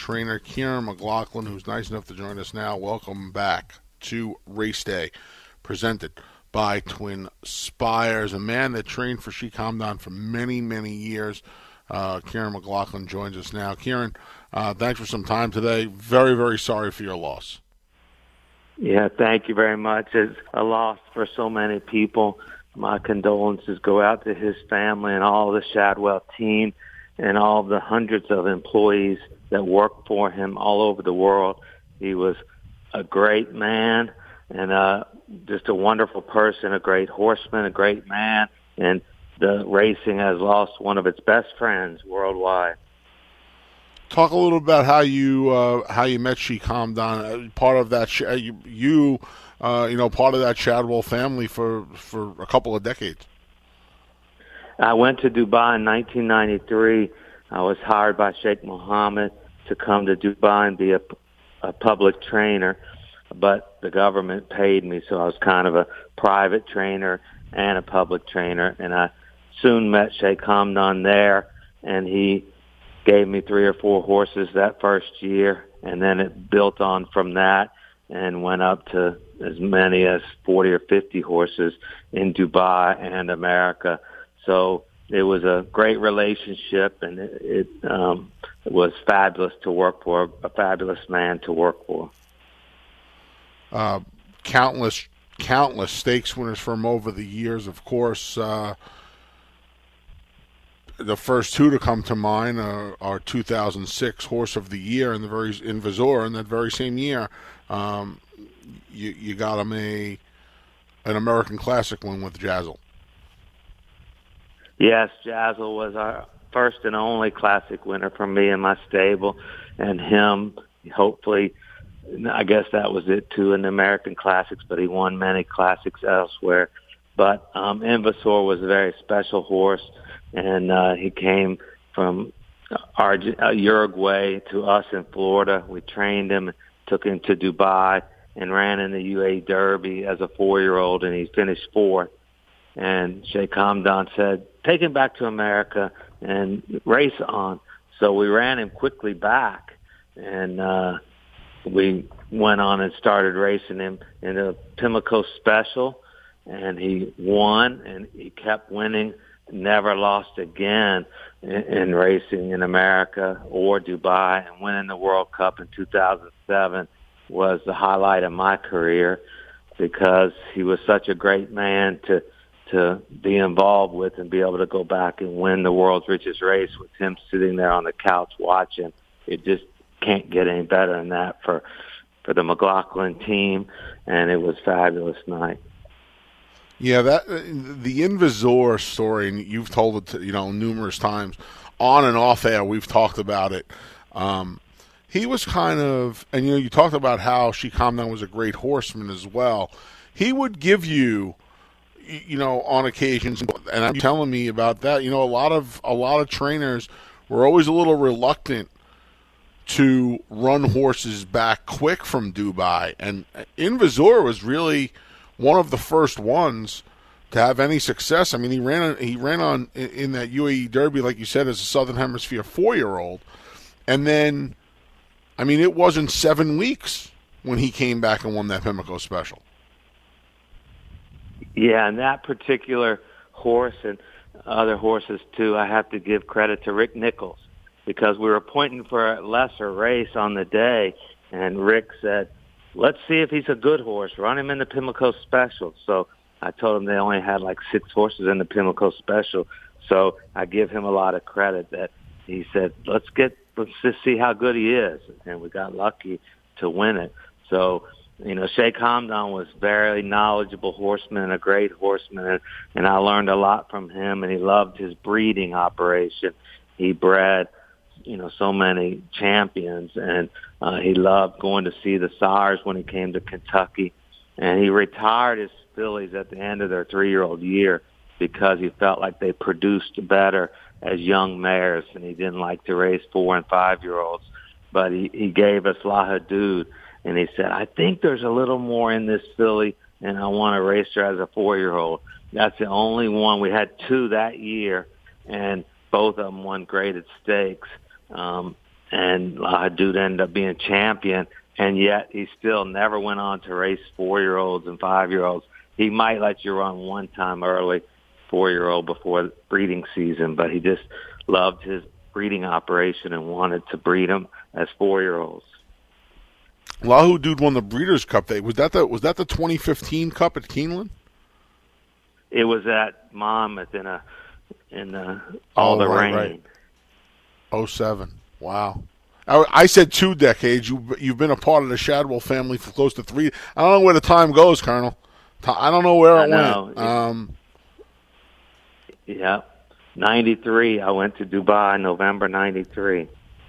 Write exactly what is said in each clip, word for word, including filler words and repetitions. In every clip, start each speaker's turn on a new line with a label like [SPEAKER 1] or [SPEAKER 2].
[SPEAKER 1] trainer Kieran McLaughlin, who's nice enough to join us now. Welcome back to Race Day, presented by Twin Spires. A man that trained for She Kamdan for many, many years. Uh, Kieran McLaughlin joins us now. Kieran, uh, thanks for some time today. Very, very sorry for your loss.
[SPEAKER 2] Yeah, thank you very much. It's a loss for so many people. My condolences go out to his family and all the Shadwell team and all the hundreds of employees that work for him all over the world. He was a great man and uh, just a wonderful person, a great horseman, a great man, and the racing has lost one of its best friends worldwide.
[SPEAKER 1] Talk a little about how you uh, how you met She Kamdan. Part of that, you, you uh, you know, part of that Shadwell family for for a couple of decades.
[SPEAKER 2] I went to Dubai in nineteen ninety-three. I was hired by Sheikh Mohammed to come to Dubai and be a, a public trainer, but the government paid me, so I was kind of a private trainer and a public trainer. And I soon met Sheikh Kamdan there, and he gave me three or four horses that first year, and then it built on from that and went up to as many as forty or fifty horses in Dubai and America. So it was a great relationship, and it, it, um, it was fabulous to work for, a fabulous man to work for.
[SPEAKER 1] Uh, countless, countless stakes winners from over the years, of course. Uh, the first two to come to mind are, are two thousand six Horse of the Year in the very in Vizor in that very same year. Um, you, you got him a an American Classic win with Jazzle.
[SPEAKER 2] Yes, Jazzle was our first and only Classic winner for me and my stable, and him, hopefully, I guess that was it too in the American Classics, but he won many Classics elsewhere. But um, Envasor was a very special horse, and uh, he came from Arge- uh, Uruguay to us in Florida. We trained him, took him to Dubai, and ran in the U A E Derby as a four-year-old, and he finished fourth. And Sheikh Kamdan said, take him back to America and race on. So we ran him quickly back, and uh, we went on and started racing him in a Pimlico Special, and he won, and he kept winning, never lost again in, in racing in America or Dubai, and winning the World Cup in two thousand seven was the highlight of my career because he was such a great man to to be involved with and be able to go back and win the world's richest race with him sitting there on the couch watching. It just can't get any better than that for, for the McLaughlin team, and it was a fabulous night.
[SPEAKER 1] Yeah, that the Envasor story, and you've told it, to, you know, numerous times, on and off air. We've talked about it. Um, he was kind of, and you know, you talked about how She Kamdan was a great horseman as well. He would give you, you know, on occasions, and I'm telling me about that. You know, a lot of a lot of trainers were always a little reluctant to run horses back quick from Dubai, and Envasor was really one of the first ones to have any success. I mean, he ran he ran on in that U A E Derby, like you said, as a Southern Hemisphere four-year-old, and then, I mean, it wasn't seven weeks when he came back and won that Pimlico Special.
[SPEAKER 2] Yeah, and that particular horse and other horses too, I have to give credit to Rick Nichols because we were pointing for a lesser race on the day, and Rick said, let's see if he's a good horse. Run him in the Pimlico Special. So I told him they only had like six horses in the Pimlico Special. So I give him a lot of credit that he said, let's get, let's just see how good he is. And we got lucky to win it. So, you know, Sheikh Kamdan was very knowledgeable horseman and a great horseman. And, and I learned a lot from him, and he loved his breeding operation. He bred, you know, so many champions, and uh, he loved going to see the sires when he came to Kentucky. And he retired his fillies at the end of their three-year-old year because he felt like they produced better as young mares, and he didn't like to race four- and five-year-olds. But he, he gave us La Hadud, and he said, I think there's a little more in this filly, and I want to race her as a four-year-old. That's the only one. We had two that year, and both of them won graded stakes. Um, and uh, dude ended up being champion, and yet he still never went on to race four-year-olds and five-year-olds. He might let you run one time early, four-year-old before breeding season, but he just loved his breeding operation and wanted to breed them as four-year-olds.
[SPEAKER 1] Lahu Dude won the Breeders' Cup. Day. Was that the was that the twenty fifteen Cup at Keeneland?
[SPEAKER 2] It was at Monmouth in a in the, all
[SPEAKER 1] oh,
[SPEAKER 2] the
[SPEAKER 1] right,
[SPEAKER 2] rain.
[SPEAKER 1] Right. oh seven. Wow. I, I said two decades. You you've been a part of the Shadwell family for close to three. I don't know where the time goes, Colonel. I don't know where it
[SPEAKER 2] know.
[SPEAKER 1] went. Um,
[SPEAKER 2] yeah. ninety-three, I went to Dubai, November ninety-three.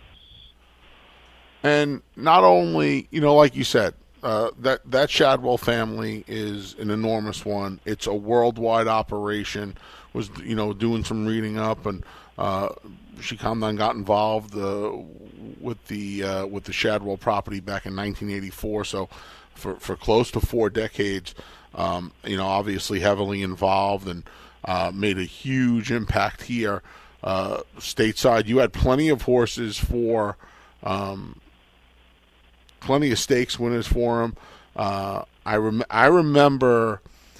[SPEAKER 1] And not only, you know, like you said, uh, that, that Shadwell family is an enormous one. It's a worldwide operation. Was, you know, doing some reading up, and uh, Shikamdan got involved uh, with the uh, with the Shadwell property back in nineteen eighty-four. So for, for close to four decades, um, you know, obviously heavily involved and uh, made a huge impact here uh, stateside. You had plenty of horses for, um, plenty of stakes winners for him. Uh, I rem- I remember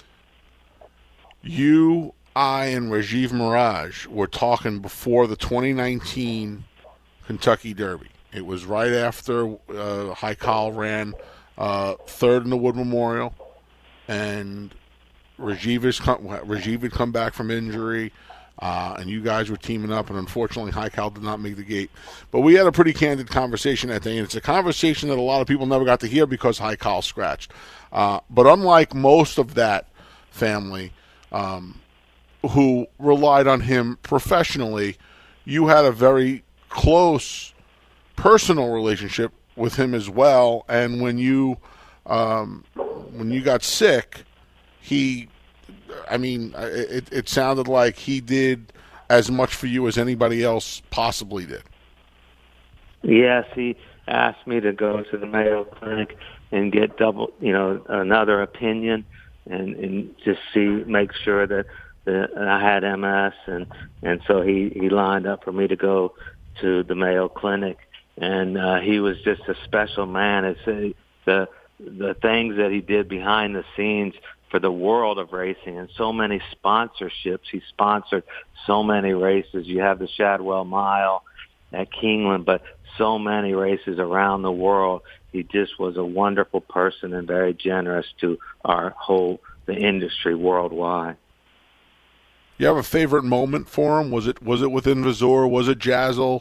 [SPEAKER 1] you, I, and Rajiv Mirage were talking before the twenty nineteen Kentucky Derby. It was right after uh, Haikal ran uh, third in the Wood Memorial, and Rajiv, has come, Rajiv had come back from injury, uh, and you guys were teaming up, and unfortunately Haikal did not make the gate. But we had a pretty candid conversation at the end. It's a conversation that a lot of people never got to hear because Haikal scratched. Uh, but unlike most of that family, um, who relied on him professionally, you had a very close personal relationship with him as well. And when you um, when you got sick, he, I mean, it, it sounded like he did as much for you as anybody else possibly did.
[SPEAKER 2] Yes, he asked me to go to the Mayo Clinic and get double, you know, another opinion, and, and just see, make sure that that I had M S, and and so he he lined up for me to go to the Mayo Clinic, and uh, he was just a special man. It's a, the the things that he did behind the scenes for the world of racing, and so many sponsorships. He sponsored so many races. You have the Shadwell Mile at Keeneland, but so many races around the world. He just was a wonderful person and very generous to our whole the industry worldwide.
[SPEAKER 1] You have a favorite moment for him? Was it was it with Invasor? Was it Jazzle?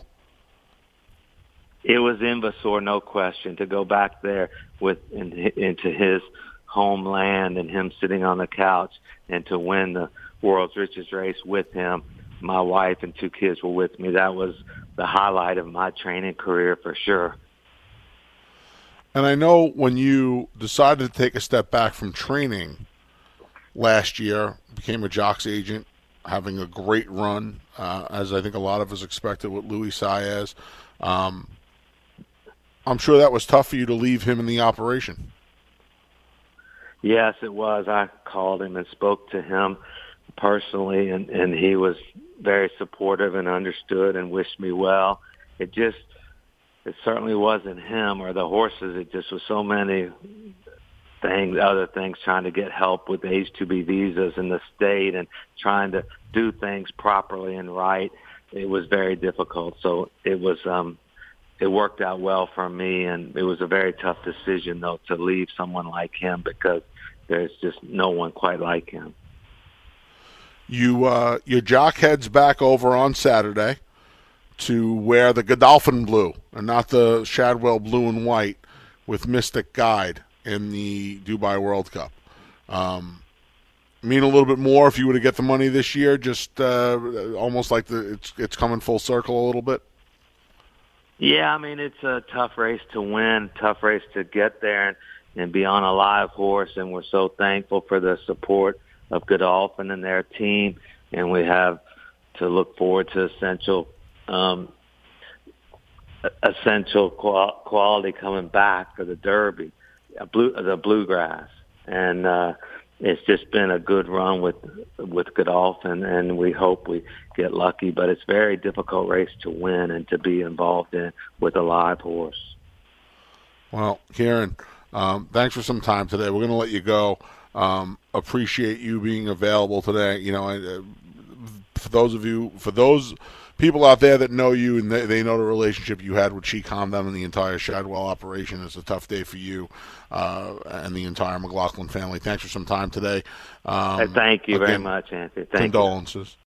[SPEAKER 2] It was Invasor, no question. To go back there with in, into his homeland and him sitting on the couch and to win the world's richest race with him. My wife and two kids were with me. That was the highlight of my training career for sure.
[SPEAKER 1] And I know when you decided to take a step back from training last year, became a jocks agent, having a great run, uh, as I think a lot of us expected with Luis Saez. Um, I'm sure that was tough for you to leave him in the operation.
[SPEAKER 2] Yes, it was. I called him and spoke to him personally, and, and he was very supportive and understood and wished me well. It just, it certainly wasn't him or the horses. It just was so many things, other things, trying to get help with H two B visas in the state and trying to do things properly and right. It was very difficult. So it was, um, it worked out well for me, and it was a very tough decision, though, to leave someone like him because there's just no one quite like him.
[SPEAKER 1] You, uh, your jock heads back over on Saturday to wear the Godolphin blue and not the Shadwell blue and white with Mystic Guide in the Dubai World Cup. Um, mean a little bit more if you were to get the money this year, just uh, almost like the it's it's coming full circle a little bit?
[SPEAKER 2] Yeah, I mean, it's a tough race to win, tough race to get there and, and be on a live horse, and we're so thankful for the support of Godolphin and their team, and we have to look forward to essential um, essential qual- quality coming back for the Derby, blue, the bluegrass. And uh, it's just been a good run with with Godolphin, and we hope we get lucky. But it's a very difficult race to win and to be involved in with a live horse.
[SPEAKER 1] Well, Kieran, um, thanks for some time today. We're going to let you go. Um, appreciate you being available today. You know, uh, for those of you, for those people out there that know you and they, they know the relationship you had with Chi Comdown and the entire Shadwell operation, it's a tough day for you uh, and the entire McLaughlin family. Thanks for some time today. Um,
[SPEAKER 2] Thank you
[SPEAKER 1] again,
[SPEAKER 2] very much, Anthony. Thank
[SPEAKER 1] condolences.
[SPEAKER 2] you.